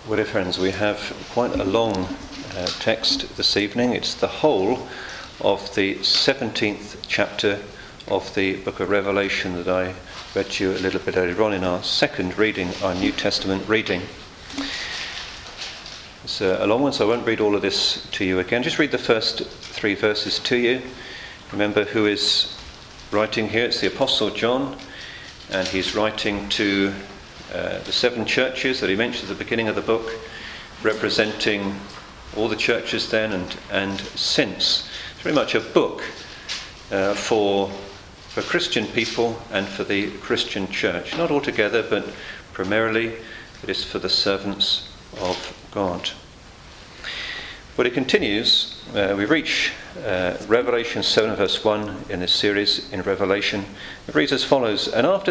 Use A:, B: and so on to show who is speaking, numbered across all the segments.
A: Well, dear friends, we have quite a long text this evening. It's the whole of the 17th chapter of the book of Revelation that I read to you a little bit earlier on in our second reading, our New Testament reading. It's a long one, so I won't read all of this to you again. Just read the first 3 verses to you. Remember who is writing here. It's the Apostle John, and he's writing to the 7 churches that he mentions at the beginning of the book, representing all the churches then and since. It's very much a book for Christian people and for the Christian church. Not altogether, but primarily it is for the servants of God. But it continues. We reach Revelation 7 verse 1 in this series in Revelation. It reads as follows: "And after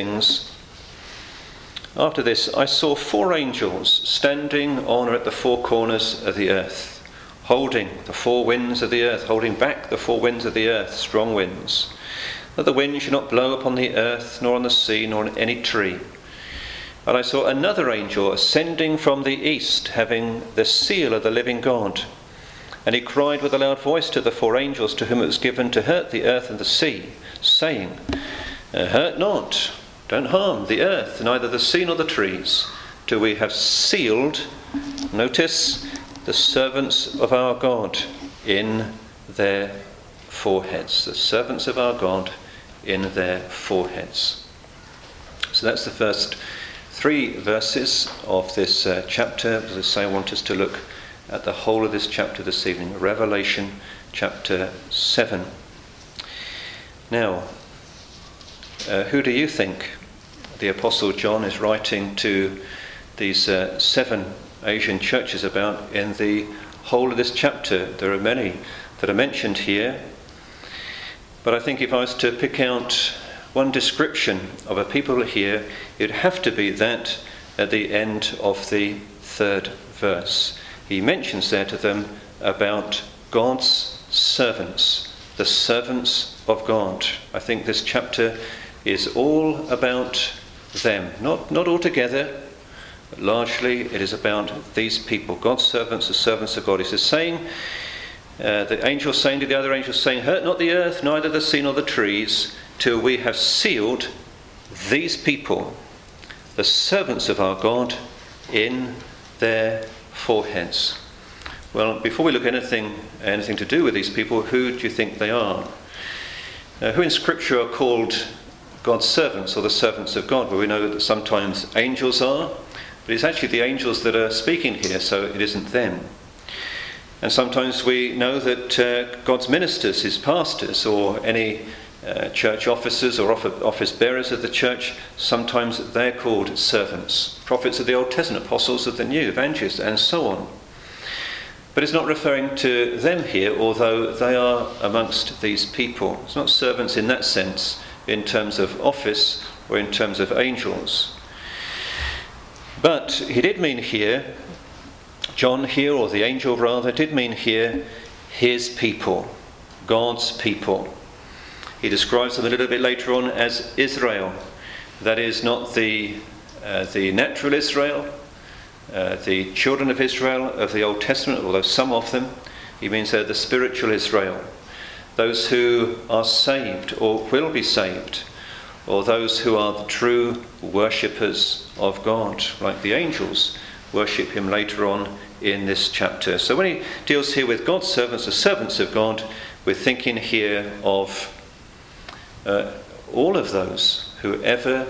A: this I saw 4 angels standing on at the 4 corners of the earth, holding the 4 winds of the earth, holding back the 4 winds of the earth, strong winds, that the wind should not blow upon the earth, nor on the sea, nor on any tree. And I saw another angel ascending from the east, having the seal of the living God. And he cried with a loud voice to the 4 angels to whom it was given to hurt the earth and the sea, saying, Hurt not, don't harm the earth, neither the sea nor the trees, till we have sealed," notice, "the servants of our God in their foreheads." The servants of our God in their foreheads. So that's the first 3 verses of this chapter. As I say, I want us to look at the whole of this chapter this evening, Revelation chapter 7. Now, who do you think the Apostle John is writing to these 7 Asian churches about in the whole of this chapter? There are many that are mentioned here, but I think if I was to pick out one description of a people here, it'd have to be that at the end of the 3rd verse. He mentions there to them about God's servants, the servants of God. I think this chapter is all about them. Not altogether, but largely it is about these people, God's servants, the servants of God. He says, the angel saying to the other angel, saying, "Hurt not the earth, neither the sea nor the trees, till we have sealed these people, the servants of our God, in their foreheads." Well, before we look at anything to do with these people, who do you think they are? Who in Scripture are called God's servants or the servants of God? Well, we know that sometimes angels are, but it's actually the angels that are speaking here, so it isn't them. And sometimes we know that God's ministers, his pastors, or any church officers or office bearers of the church, sometimes they're called servants. Prophets of the Old Testament, apostles of the New, evangelists, and so on. But it's not referring to them here, although they are amongst these people. It's not servants in that sense, in terms of office or in terms of angels. But he did mean here, John here, or the angel rather, did mean here his people, God's people. He describes them a little bit later on as Israel. That is not the natural Israel, the children of Israel of the Old Testament, although some of them. He means they're the spiritual Israel. Those who are saved or will be saved, or those who are the true worshippers of God, like the angels worship him later on in this chapter. So when he deals here with God's servants, the servants of God, we're thinking here of all of those who ever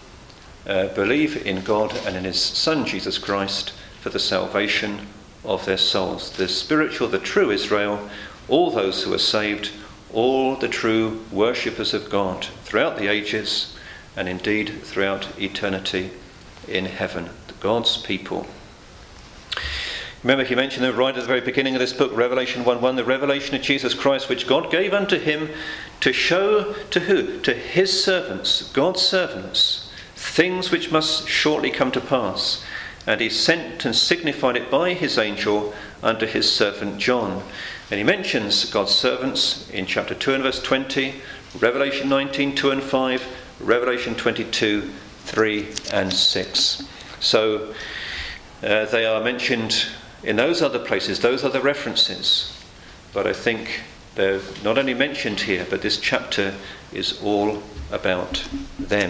A: believe in God and in his Son Jesus Christ for the salvation of their souls. The spiritual, the true Israel, all those who are saved, all the true worshippers of God throughout the ages and indeed throughout eternity in heaven, God's people. Remember, he mentioned them right at the very beginning of this book, Revelation 1:1, the revelation of Jesus Christ, which God gave unto him to show to who? To his servants, God's servants, things which must shortly come to pass. And he sent and signified it by his angel unto his servant John. And he mentions God's servants in chapter 2 and verse 20, Revelation 19, 2 and 5, Revelation 22, 3 and 6. So They are mentioned in those other places, those other references. But I think they're not only mentioned here, but this chapter is all about them.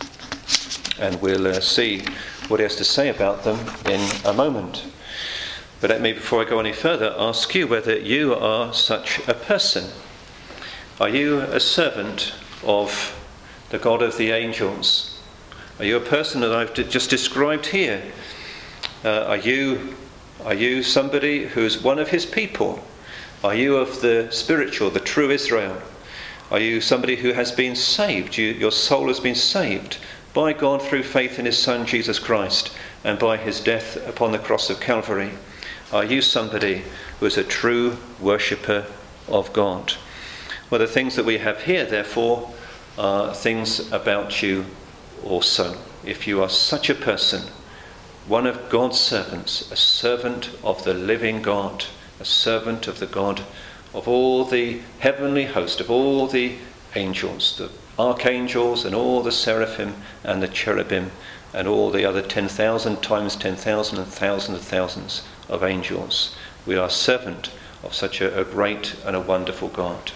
A: And we'll see what he has to say about them in a moment. But let me, before I go any further, ask you whether you are such a person. Are you a servant of the God of the angels? Are you a person that I've just described here? Are you somebody who's one of his people? Are you of the spiritual, the true Israel? Are you somebody who has been saved? Your soul has been saved by God through faith in his Son Jesus Christ and by his death upon the cross of Calvary. Are you somebody who is a true worshipper of God? Well, the things that we have here, therefore, are things about you also. If you are such a person, one of God's servants, a servant of the living God, a servant of the God of all the heavenly host, of all the angels, the archangels and all the seraphim and the cherubim and all the other 10,000 times 10,000 and thousands of thousands of angels. We are servant of such a great and a wonderful God.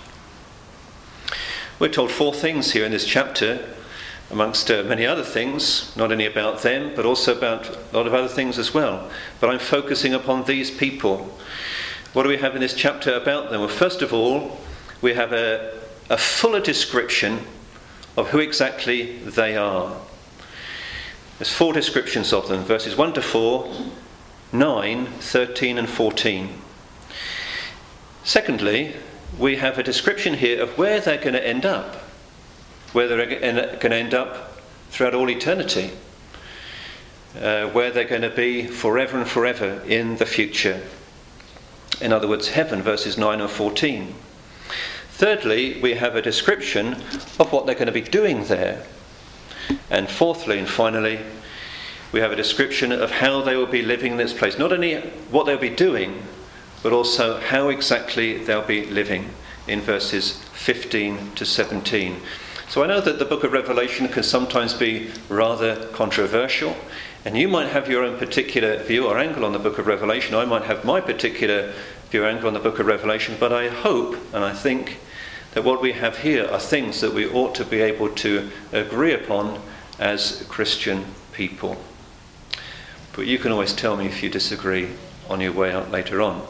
A: We're told 4 things here in this chapter, amongst many other things, not only about them, but also about a lot of other things as well. But I'm focusing upon these people. What do we have in this chapter about them? Well, first of all, we have a fuller description of who exactly they are. There's 4 descriptions of them, verses 1 to 4, 9, 13 and 14. Secondly, we have a description here of where they're going to end up. Where they're going to end up throughout all eternity. Where they're going to be forever and forever in the future. In other words, heaven, verses 9 and 14. Thirdly, we have a description of what they're going to be doing there. And fourthly and finally, we have a description of how they will be living in this place. Not only what they'll be doing, but also how exactly they'll be living in verses 15 to 17. So I know that the book of Revelation can sometimes be rather controversial, and you might have your own particular view or angle on the book of Revelation. I might have my particular view or angle on the book of Revelation, but I hope and I think that what we have here are things that we ought to be able to agree upon as Christian people. But you can always tell me if you disagree on your way out later on.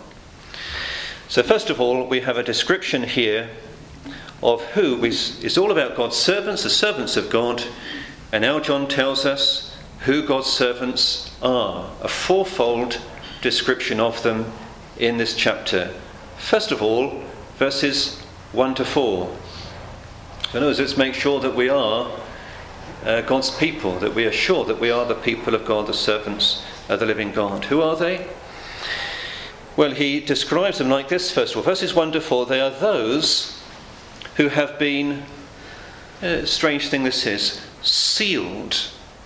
A: So first of all, we have a description here of who is all about God's servants, the servants of God. And now John tells us who God's servants are. A 4-fold description of them in this chapter. First of all, verses 1 to 4. So in other words, let's make sure that we are God's people, that we are sure that we are the people of God, the servants of the living God. Who are they? Well, he describes them like this, first of all. Verses 1 to 4, they are those who have been, strange thing this is, sealed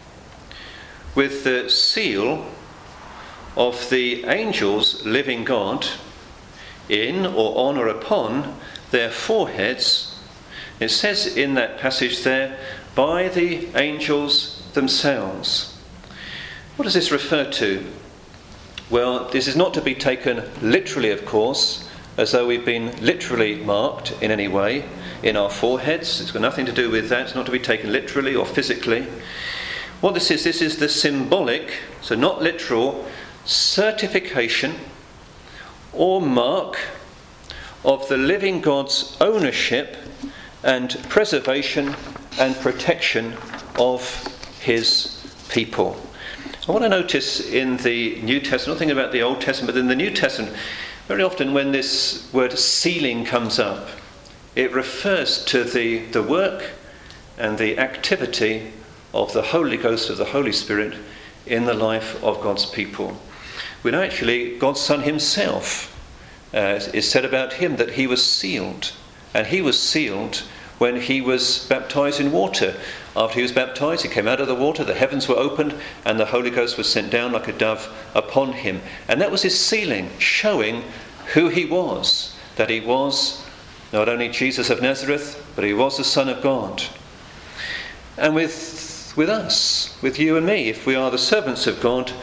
A: with the seal of the angels living God in or on or upon their foreheads. It says in that passage there, by the angels themselves. What does this refer to? Well, this is not to be taken literally, of course, as though we've been literally marked in any way in our foreheads. It's got nothing to do with that. It's not to be taken literally or physically. What this is the symbolic, so not literal, certification or mark of the living God's ownership and preservation and protection of his people. I want to notice in the New Testament, not thinking about the Old Testament, but in the New Testament, very often when this word sealing comes up, it refers to the work and the activity of the Holy Ghost, of the Holy Spirit, in the life of God's people. We know actually God's Son himself, is said about him that he was sealed. And he was sealed when he was baptized in water. After he was baptized, he came out of the water, the heavens were opened, and the Holy Ghost was sent down like a dove upon him. And that was his sealing, showing who he was, that he was not only Jesus of Nazareth, but he was the Son of God. And with us, with you and me, if we are the servants of God,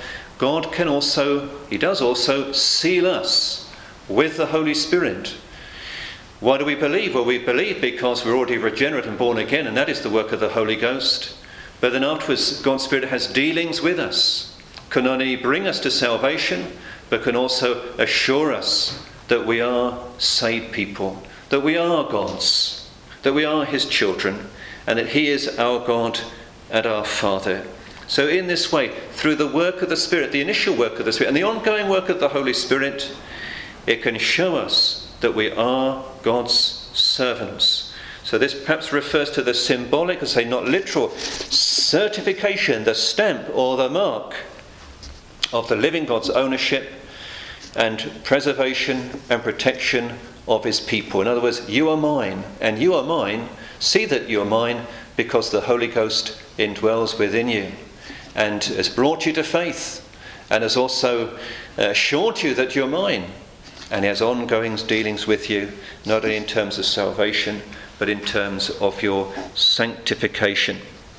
A: God he does also seal us with the Holy Spirit. Why do we believe? Well, we believe because we're already regenerate and born again, and that is the work of the Holy Ghost. But then afterwards, God's Spirit has dealings with us, can not only bring us to salvation, but can also assure us that we are saved people, that we are God's, that we are his children, and that he is our God and our Father. So in this way, through the work of the Spirit, the initial work of the Spirit, and the ongoing work of the Holy Spirit, it can show us that we are God's servants. So this perhaps refers to the symbolic, I say not literal, certification, the stamp or the mark of the living God's ownership and preservation and protection of his people. In other words, you are mine, and you are mine. See that you are mine because the Holy Ghost indwells within you and has brought you to faith and has also assured you that you're mine. And he has ongoing dealings with you, not only in terms of salvation, but in terms of your sanctification.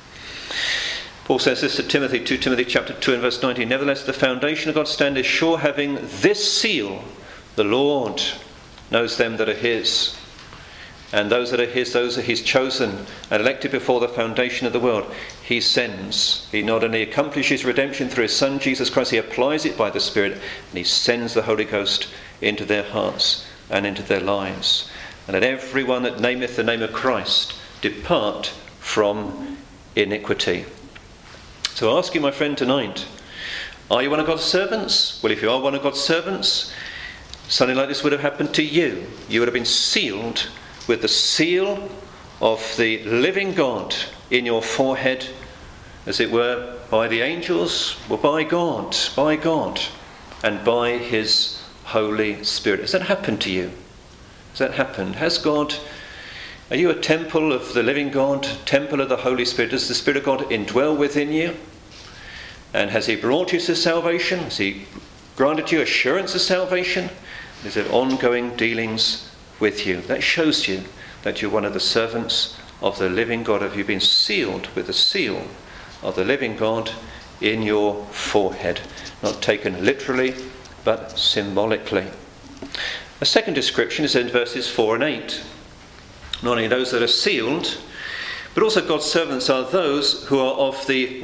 A: Paul says this to Timothy, 2 Timothy chapter 2 and verse 19, nevertheless the foundation of God's stand is sure, having this seal, the Lord knows them that are his. And those that are his, those that he's chosen and elected before the foundation of the world, he sends. He not only accomplishes redemption through his Son Jesus Christ, he applies it by the Spirit, and he sends the Holy Ghost into their hearts and into their lives. And let everyone that nameth the name of Christ depart from iniquity. So I ask you, my friend, tonight, are you one of God's servants? Well, if you are one of God's servants, something like this would have happened to you. You would have been sealed with the seal of the living God in your forehead, as it were, by the angels, or by God, and by his Holy Spirit. Has that happened to you? Has that happened? Are you a temple of the living God, temple of the Holy Spirit? Does the Spirit of God indwell within you? And has he brought you to salvation? Has he granted you assurance of salvation? Is there ongoing dealings with you? That shows you that you're one of the servants of the living God. Have you been sealed with the seal of the living God in your forehead? Not taken literally, but symbolically. A second description is in verses 4 and 8. Not only those that are sealed, but also God's servants are those who are of the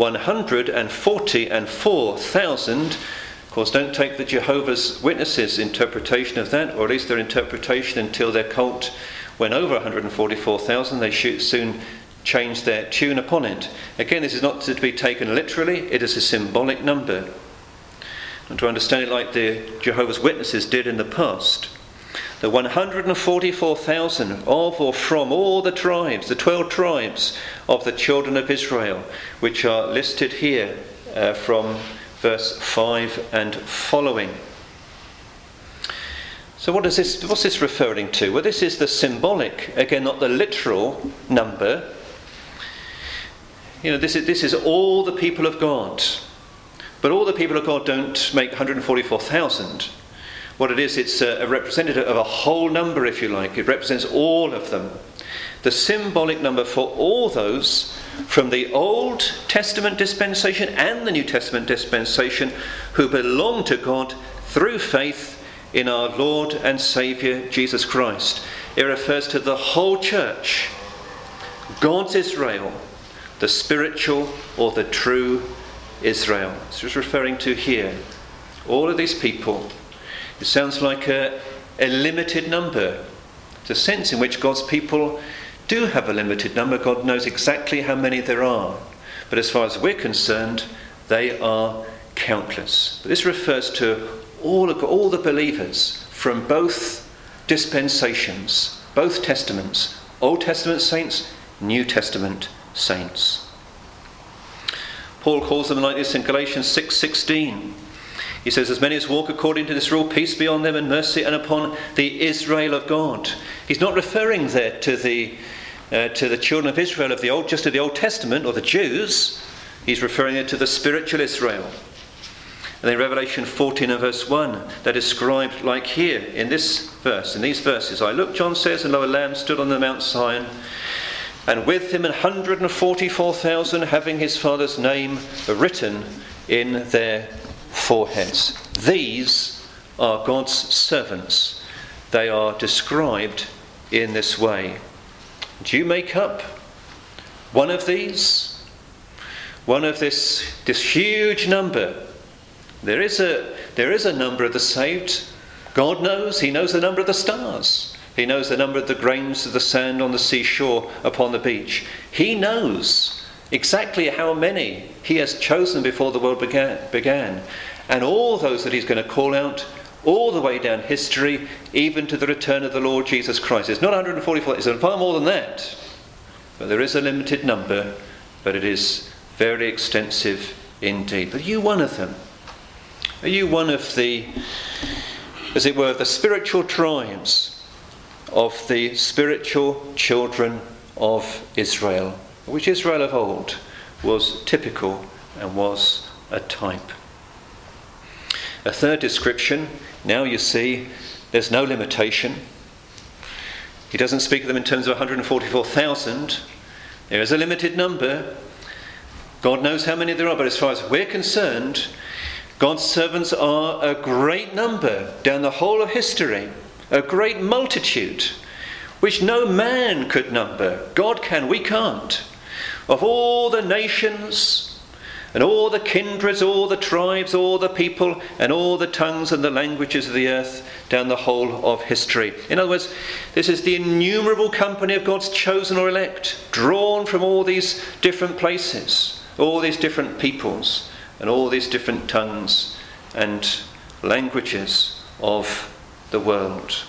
A: 144,000. Of course, don't take the Jehovah's Witnesses' interpretation of that, or at least their interpretation until their cult went over 144,000. They soon changed their tune upon it. Again, this is not to be taken literally. It is a symbolic number. And to understand it like the Jehovah's Witnesses did in the past, the 144,000 of or from all the tribes, the 12 tribes of the children of Israel, which are listed here from verse 5 and following. So what's this referring to? Well, this is the symbolic, again, not the literal number. This is all the people of God. But all the people of God don't make 144,000. What it is, it's a representative of a whole number, if you like. It represents all of them. The symbolic number for all those from the Old Testament dispensation and the New Testament dispensation who belong to God through faith in our Lord and Saviour Jesus Christ. It refers to the whole church, God's Israel, the spiritual or the true Israel. So it's referring to here all of these people. It sounds like a limited number. It's a sense in which God's people do have a limited number. God knows exactly how many there are. But as far as we're concerned, they are countless. But this refers to all the believers from both dispensations, both testaments, Old Testament saints, New Testament saints. Paul calls them like this in Galatians 6:16. He says, as many as walk according to this rule, peace be on them and mercy and upon the Israel of God. He's not referring there to the children of Israel of the Old Testament or the Jews. He's referring there to the spiritual Israel. And then Revelation 14 and verse 1, they're described like here in these verses. I looked, John says, and lo, a lamb stood on the Mount Zion, and with him 144,000 having his Father's name written in their foreheads. These are God's servants. They are described in this way. Do you make up one of these? One of this huge number? There is a number of the saved. God knows. He knows the number of the stars. He knows the number of the grains of the sand on the seashore upon the beach. He knows exactly how many he has chosen before the world began. And all those that he's going to call out all the way down history, even to the return of the Lord Jesus Christ. It's not 144, it's far more than that. But there is a limited number, but it is very extensive indeed. But are you one of them? Are you one of the, as it were, the spiritual tribes of the spiritual children of Israel, which Israel of old was typical and was a type? A third description, now you see there's no limitation. He doesn't speak of them in terms of 144,000. There is a limited number. God knows how many there are, but as far as we're concerned, God's servants are a great number down the whole of history, a great multitude, which no man could number. God can, we can't. Of all the nations and all the kindreds, all the tribes, all the people, and all the tongues and the languages of the earth down the whole of history. In other words, this is the innumerable company of God's chosen or elect, drawn from all these different places, all these different peoples, and all these different tongues and languages of the world.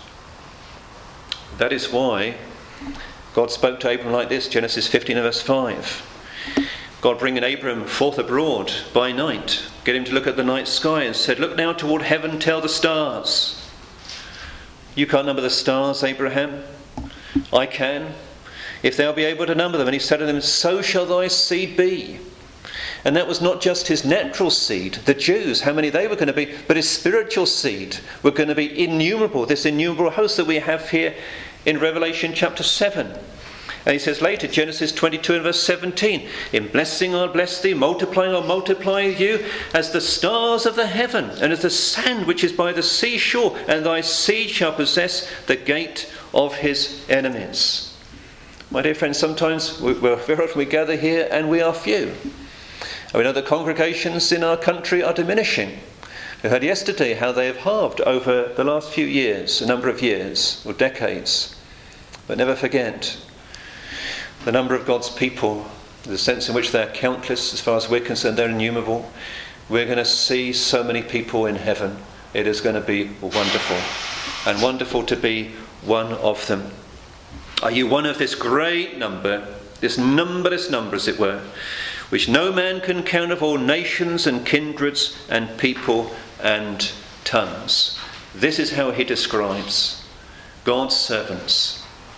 A: That is why God spoke to Abram like this, Genesis 15 and verse 5. God bringing Abram forth abroad by night, get him to look at the night sky, and said, "Look now toward heaven, tell the stars." You can't number the stars, Abraham. I can, if they'll be able to number them. And he said to them, "So shall thy seed be." And that was not just his natural seed, the Jews, how many they were going to be, but his spiritual seed were going to be innumerable, this innumerable host that we have here in Revelation chapter 7. And he says later, Genesis 22 and verse 17, "In blessing I'll bless thee, multiplying I'll multiply you, as the stars of the heaven, and as the sand which is by the seashore, and thy seed shall possess the gate of his enemies." My dear friends, sometimes very often we gather here and we are few. And we know that congregations in our country are diminishing. We heard yesterday how they have halved over the last few years, a number of years or decades. But never forget, the number of God's people, the sense in which they're countless, as far as we're concerned, they're innumerable. We're going to see so many people in heaven. It is going to be wonderful, and wonderful to be one of them. Are you one of this great number, this numberless number, as it were, which no man can count, of all nations and kindreds and people and tongues? This is how he describes God's servants.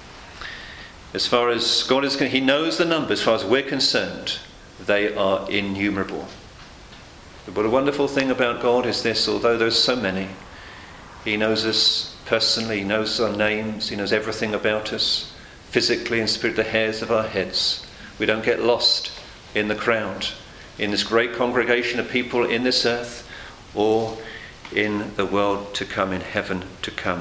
A: As far as God is concerned, he knows the number. As far as we're concerned, they are innumerable. But a wonderful thing about God is this: although there's so many, he knows us personally, he knows our names, he knows everything about us, physically and spiritually, the hairs of our heads. We don't get lost in the crowd, in this great congregation of people in this earth, or in the world to come, in heaven to come.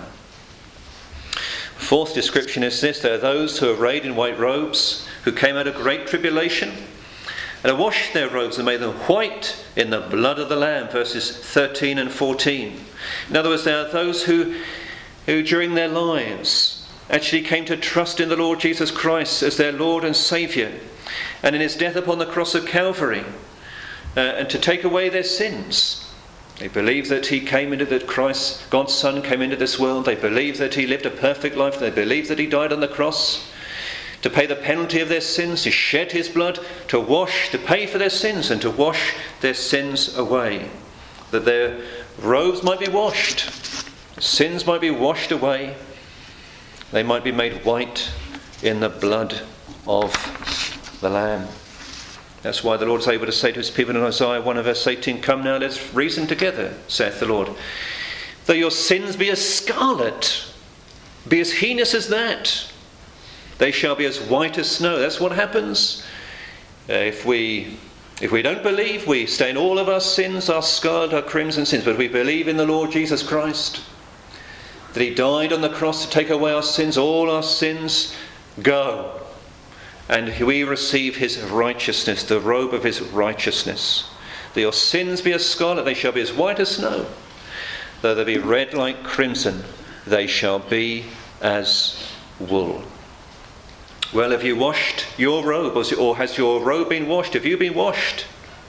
A: Fourth description is this: there are those who are arrayed in white robes, who came out of great tribulation, and have washed their robes and made them white in the blood of the Lamb, verses 13 and 14. In other words, there are those who during their lives actually came to trust in the Lord Jesus Christ as their Lord and Saviour, and in his death upon the cross of Calvary, and to take away their sins. They believe that he came into, that Christ, God's Son, came into this world. They believe that he lived a perfect life. They believe that he died on the cross to pay the penalty of their sins, to shed his blood, to wash, to pay for their sins, and to wash their sins away. That their robes might be washed, sins might be washed away, they might be made white in the blood of the Lamb. That's why the Lord is able to say to his people in Isaiah 1 verse 18, "Come now, let's reason together, saith the Lord. Though your sins be as scarlet, be as heinous as that, they shall be as white as snow." That's what happens if we If we don't believe, we stay in all of our sins, our scarlet, our crimson sins. But we believe in the Lord Jesus Christ, that he died on the cross to take away our sins, all our sins go. And we receive his righteousness, the robe of his righteousness. Though your sins be as scarlet, they shall be as white as snow. Though they be red like crimson, they shall be as wool. Well, have you washed your robe? Or has your robe been washed? Have you been washed?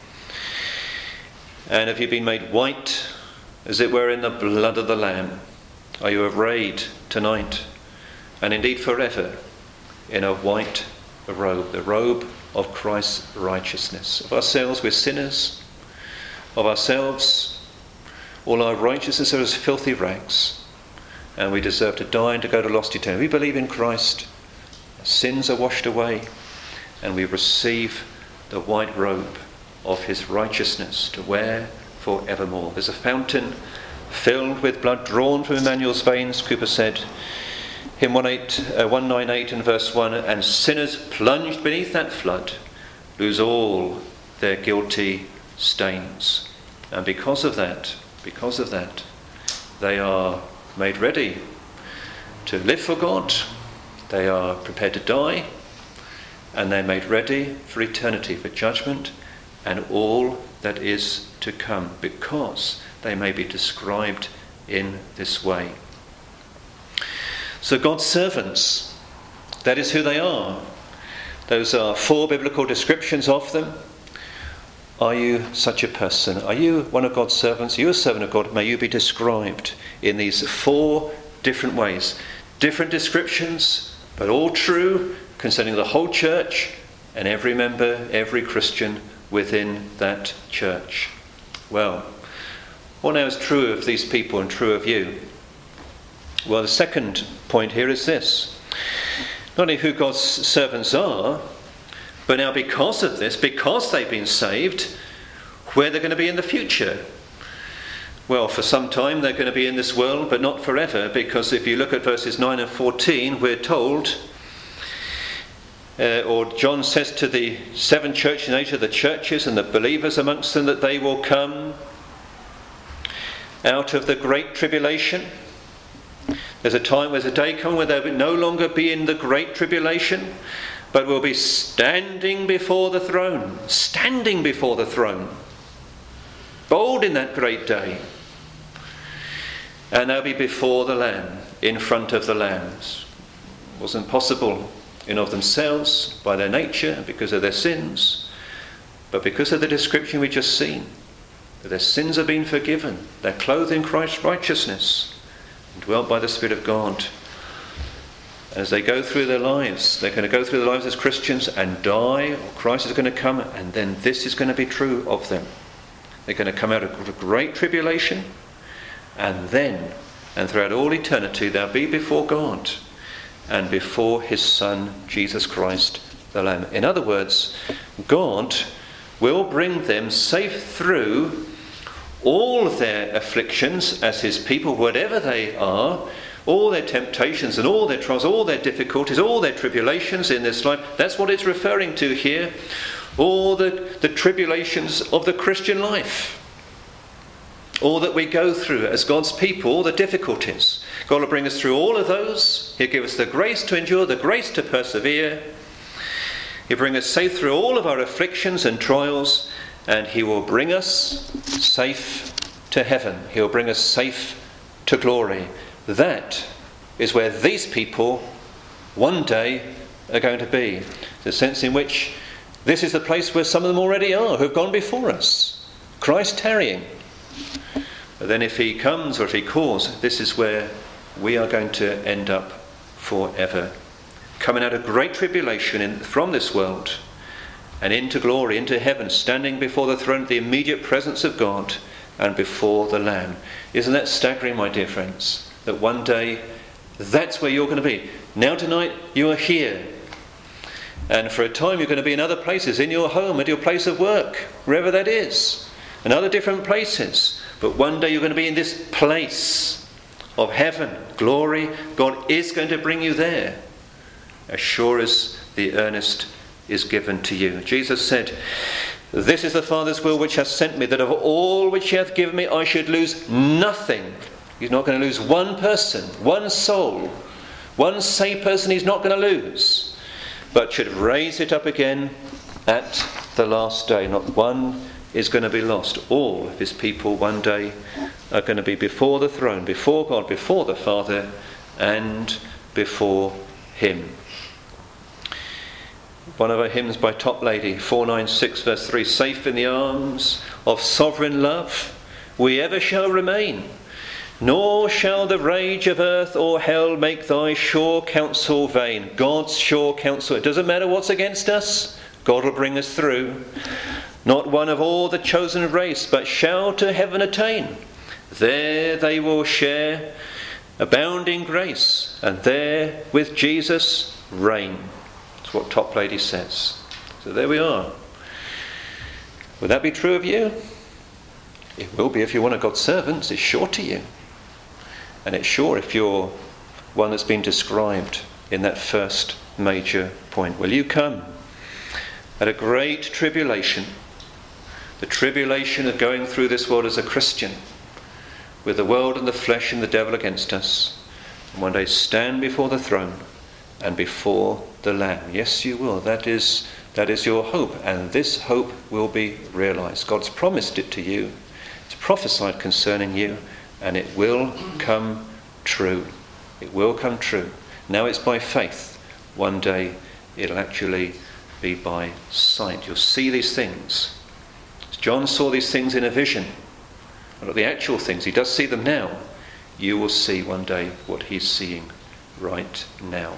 A: And have you been made white, as it were, in the blood of the Lamb? Are you arrayed tonight, and indeed forever, in a white robe, the robe of Christ's righteousness? Of ourselves, we're sinners. Of ourselves, all our righteousness are as filthy rags, and we deserve to die and to go to lost eternity. We believe in Christ. Sins are washed away, and we receive the white robe of his righteousness to wear forevermore. There's a fountain filled with blood drawn from Emmanuel's veins, Cowper said. Hymn 198 and verse 1, and sinners plunged beneath that flood lose all their guilty stains. And because of that, they are made ready to live for God. They are prepared to die, and they're made ready for eternity, for judgment and all that is to come, because they may be described in this way. So God's servants, that is who they are. Those are 4 biblical descriptions of them. Are you such a person? Are you one of God's servants? Are you a servant of God? May you be described in these 4 different ways. Different descriptions, but all true concerning the whole church and every member, every Christian within that church. Well, what now is true of these people and true of you? Well, the second point here is this. Not only who God's servants are, but now because of this, because they've been saved, where they're going to be in the future. Well, for some time they're going to be in this world, but not forever, because if you look at verses 9 and 14, we're told, or John says to the 7 churches in Asia, the churches and the believers amongst them, that they will come out of the great tribulation. There's a day coming where they will no longer be in the great tribulation, but will be standing before the throne, bold in that great day. And they'll be before the Lamb, in front of the Lamb. It wasn't possible in of themselves, by their nature, because of their sins, but because of the description we just seen, that their sins have been forgiven, they're clothed in Christ's righteousness, and dwelt by the Spirit of God. As they go through their lives, they're going to go through their lives as Christians and die, or Christ is going to come, and then this is going to be true of them. They're going to come out of a great tribulation, and throughout all eternity, they'll be before God and before his Son, Jesus Christ, the Lamb. In other words, God will bring them safe through all their afflictions as his people, whatever they are, all their temptations and all their trials, all their difficulties, all their tribulations in this life. That's what it's referring to here. All the tribulations of the Christian life. All that we go through as God's people, all the difficulties. God will bring us through all of those. He'll give us the grace to endure, the grace to persevere. He'll bring us safe through all of our afflictions and trials, and he will bring us safe to heaven. He'll bring us safe to glory. That is where these people one day are going to be. The sense in which this is the place where some of them already are, who have gone before us. Christ tarrying. But then if he comes or if he calls, this is where we are going to end up forever. Coming out of great tribulation from this world and into glory, into heaven, standing before the throne, the immediate presence of God and before the Lamb. Isn't that staggering, my dear friends? That one day, that's where you're going to be. Now tonight, you are here. And for a time, you're going to be in other places, in your home, at your place of work, wherever that is, and other different places. But one day, you're going to be in this place of heaven, glory. God is going to bring you there, as sure as the earnest is given to you. Jesus said, This is the Father's will which hath sent me, that of all which he hath given me I should lose nothing. He's not going to lose one person, one soul, one saved person he's not going to lose, but should raise it up again at the last day. Not one is going to be lost. All of his people one day are going to be before the throne, before God, before the Father, and before him. One of our hymns by Toplady, 496 verse 3, safe in the arms of sovereign love we ever shall remain, nor shall the rage of earth or hell make thy sure counsel vain. God's sure counsel. It doesn't matter what's against us, God will bring us through. Not one of all the chosen race, but shall to heaven attain. There they will share abounding grace, and there with Jesus reign. That's what Toplady says. So there we are. Would that be true of you? It will be if you're one of God's servants. It's sure to you. And it's sure if you're one that's been described in that first major point. Will you come at a great tribulation, the tribulation of going through this world as a Christian, with the world and the flesh and the devil against us, and one day stand before the throne and before the Lamb? Yes, you will. That is your hope, and this hope will be realized. God's promised it to you. It's prophesied concerning you, and it will come true. It will come true. Now it's by faith. One day it'll actually be by sight. You'll see these things. John saw these things in a vision. Not the actual things. He does see them now. You will see one day what he's seeing right now.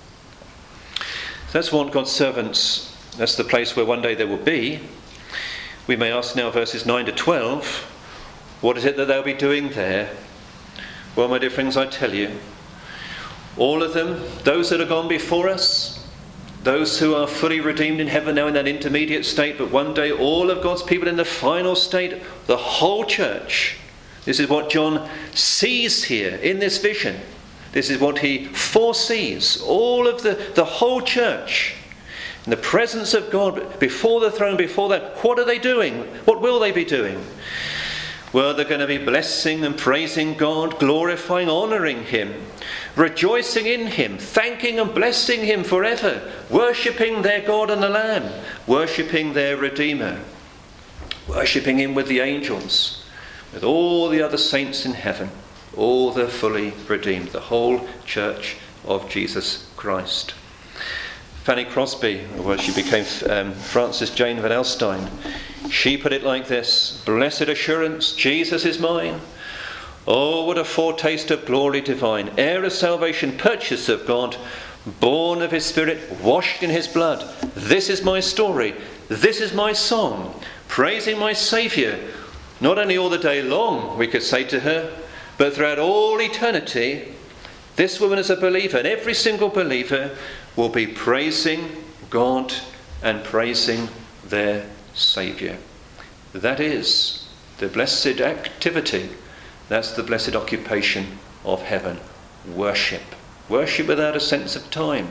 A: So that's what God's servants, that's the place where one day they will be. We may ask now, verses 9 to 12, what is it that they'll be doing there? Well, my dear friends, I tell you, all of them, those that have gone before us, those who are fully redeemed in heaven now in that intermediate state, but one day all of God's people in the final state, the whole church. This is what John sees here in this vision. This is what he foresees. All of the whole church in the presence of God, before the throne, before that. What are they doing? What will they be doing? Well, they're going to be blessing and praising God, glorifying, honouring him, rejoicing in him, thanking and blessing him forever, worshipping their God and the Lamb, worshipping their Redeemer, worshipping him with the angels, with all the other saints in heaven, all the fully redeemed, the whole church of Jesus Christ. Fanny Crosby, well, she became Frances Jane Van Alstyne. She put it like this: blessed assurance, Jesus is mine. Oh, what a foretaste of glory divine, heir of salvation, purchased of God, born of his Spirit, washed in his blood. This is my story, this is my song, praising my Saviour, not only all the day long, we could say to her, but throughout all eternity. This woman is a believer, and every single believer will be praising God and praising their Saviour. That is the blessed activity. That's the blessed occupation of heaven. Worship. Worship without a sense of time.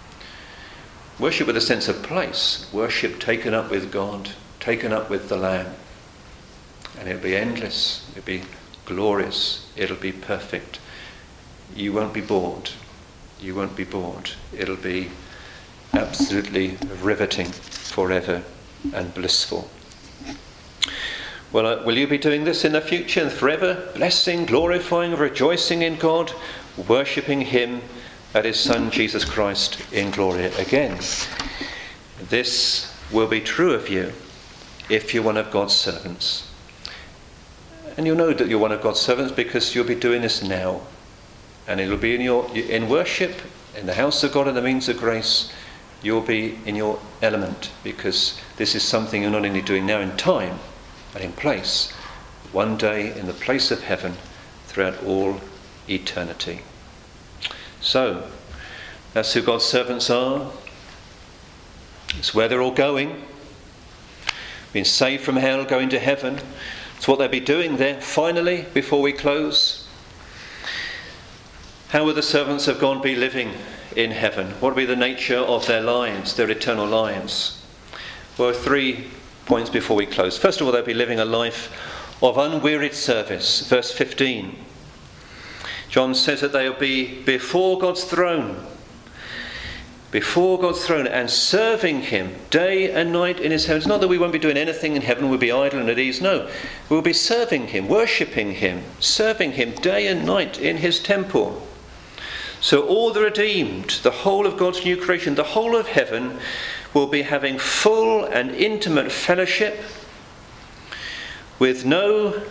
A: Worship with a sense of place. Worship taken up with God, taken up with the Lamb. And it'll be endless. It'll be glorious. It'll be perfect. You won't be bored. You won't be bored. It'll be absolutely riveting forever and blissful. Well, will you be doing this in the future and forever? Blessing, glorifying, rejoicing in God, worshipping him at his Son Jesus Christ in glory. Again, this will be true of you if you're one of God's servants. And you'll know that you're one of God's servants because you'll be doing this now. And it'll be in worship, in the house of God, in the means of grace. You'll be in your element, because this is something you're not only doing now in time, but in place. One day in the place of heaven throughout all eternity. So, that's who God's servants are. It's where they're all going. Being saved from hell, going to heaven. It's what they'll be doing there. Finally, before we close, how will the servants of God be living in heaven? What will be the nature of their lives, their eternal lives? Well, 3 points before we close. First of all, they'll be living a life of unwearied service. Verse 15. John says that they'll be before God's throne. Before God's throne and serving him day and night in his heaven. It's not that we won't be doing anything in heaven, we'll be idle and at ease. No, we'll be serving him, worshipping him, serving him day and night in his temple. So all the redeemed, the whole of God's new creation, the whole of heaven will be having full and intimate fellowship with no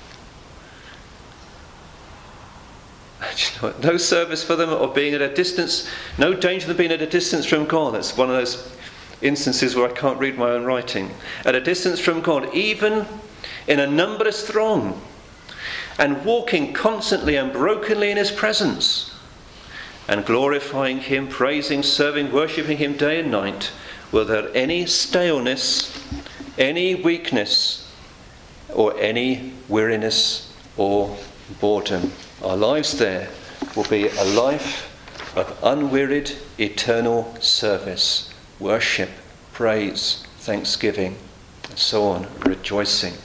A: service for them of being at a distance, no danger of them being at a distance from God. That's one of those instances where I can't read my own writing. At a distance from God, even in a numberless throng, and walking constantly and brokenly in his presence, and glorifying him, praising, serving, worshipping him day and night, without any staleness, any weakness, or any weariness or boredom. Our lives there will be a life of unwearied, eternal service, worship, praise, thanksgiving, and so on, rejoicing.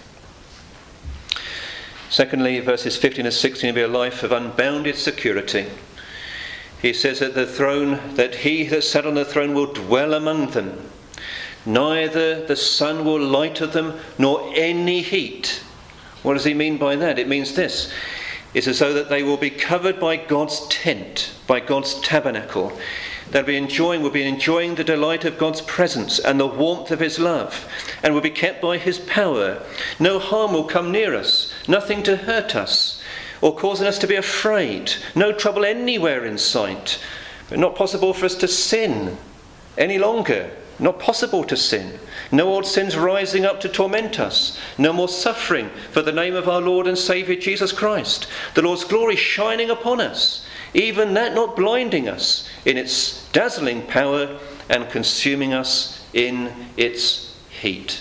A: Secondly, verses 15 and 16 will be a life of unbounded security. He says at the throne that he that sat on the throne will dwell among them. Neither the sun will light of them, nor any heat. What does he mean by that? It means this. It's as though that they will be covered by God's tent, by God's tabernacle. They'll be enjoying the delight of God's presence and the warmth of his love, and will be kept by his power. No harm will come near us, nothing to hurt us, or causing us to be afraid. No trouble anywhere in sight. But not possible for us to sin any longer. Not possible to sin. No old sins rising up to torment us. No more suffering for the name of our Lord and Saviour Jesus Christ. The Lord's glory shining upon us. Even that not blinding us in its dazzling power and consuming us in its heat.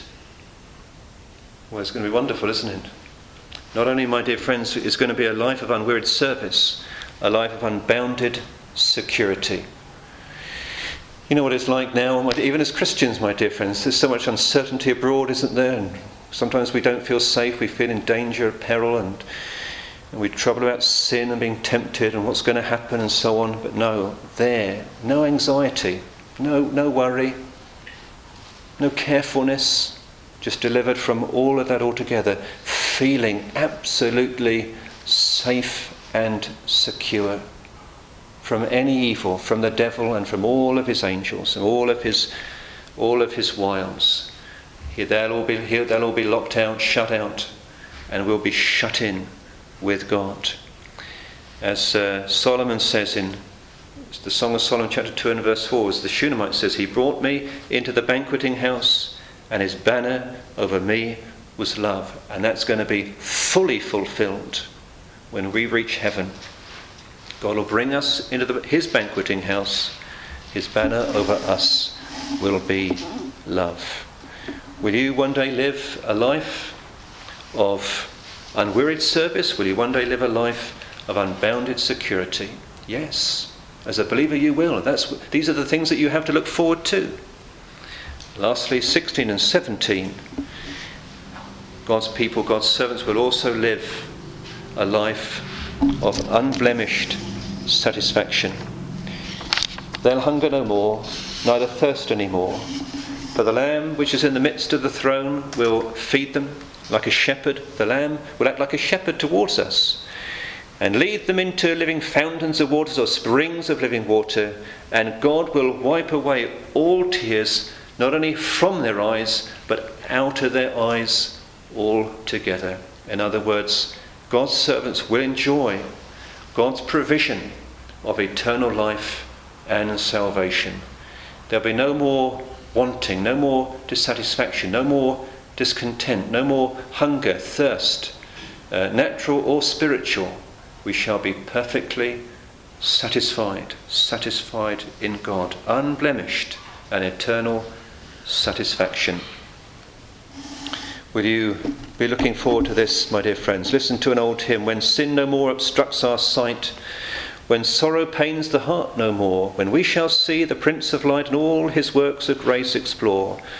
A: Well, it's going to be wonderful, isn't it? Not only, my dear friends, it's going to be a life of unwearied service, a life of unbounded security. You know what it's like now, even as Christians, my dear friends, there's so much uncertainty abroad, isn't there? And sometimes we don't feel safe, we feel in danger, peril, and we trouble about sin and being tempted and what's going to happen and so on. But no anxiety, no worry, no carefulness, just delivered from all of that altogether, feeling absolutely safe and secure from any evil, from the devil and from all of his angels and all of his wiles. They'll all be locked out, shut out, and we'll be shut in with God. As Solomon says in the Song of Solomon chapter 2 and verse 4, as the Shunammite says, he brought me into the banqueting house and his banner over me was love. And that's going to be fully fulfilled when we reach heaven. God will bring us into his banqueting house. His banner over us will be love. Will you one day live a life of unwearied service? Will you one day live a life of unbounded security? Yes. As a believer you will. These are the things that you have to look forward to. Lastly, 16 and 17. God's people, God's servants will also live a life of unblemished satisfaction. They'll hunger no more, neither thirst any more. For the Lamb which is in the midst of the throne will feed them like a shepherd. The Lamb will act like a shepherd towards us and lead them into living fountains of waters or springs of living water. And God will wipe away all tears, not only from their eyes, but out of their eyes altogether. In other words, God's servants will enjoy God's provision of eternal life and salvation. There'll be no more wanting, no more dissatisfaction, no more discontent, no more hunger, thirst, natural or spiritual. We shall be perfectly satisfied in God, unblemished and eternal satisfaction. Will you be looking forward to this, my dear friends? Listen to an old hymn. When sin no more obstructs our sight, when sorrow pains the heart no more, when we shall see the Prince of Light and all his works of grace explore,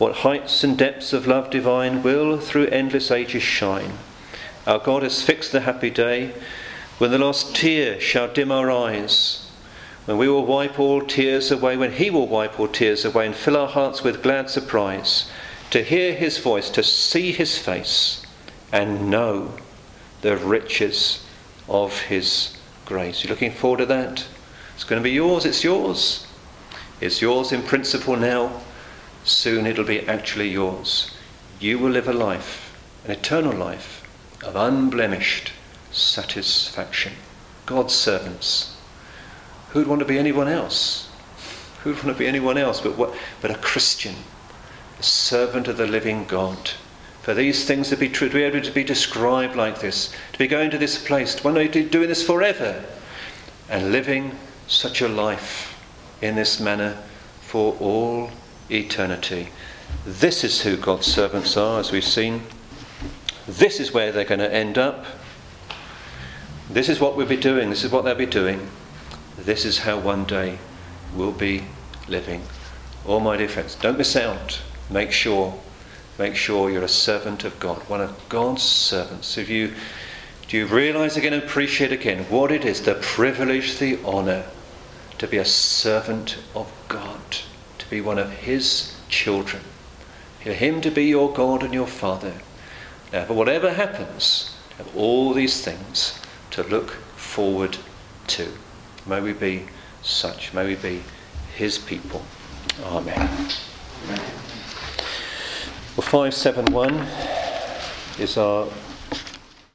A: What heights and depths of love divine will through endless ages shine. Our God has fixed the happy day when the last tear shall dim our eyes, when we will wipe all tears away, when he will wipe all tears away and fill our hearts with glad surprise, to hear his voice, to see his face, and know the riches of his grace. You're looking forward to that? It's going to be yours. It's yours. It's yours in principle now. Soon it'll be actually yours. You will live a life, an eternal life, of unblemished satisfaction. God's servants. Who'd want to be anyone else? Who'd want to be anyone else but a Christian, a servant of the living God? For these things to be true, to be able to be described like this, to be going to this place, to one day doing this forever, and living such a life in this manner for all eternity. This is who God's servants are, as we've seen. This is where they're going to end up. This is what we'll be doing. This is what they'll be doing. This is how one day we'll be living. Oh, my dear friends, don't miss out. Make sure you're a servant of God, one of God's servants. Do you realise again and appreciate again what it is, the privilege, the honour, to be a servant of God, to be one of his children, for him to be your God and your Father. Now, but whatever happens, have all these things to look forward to. May we be such. May we be his people. Amen. Well, 571 is our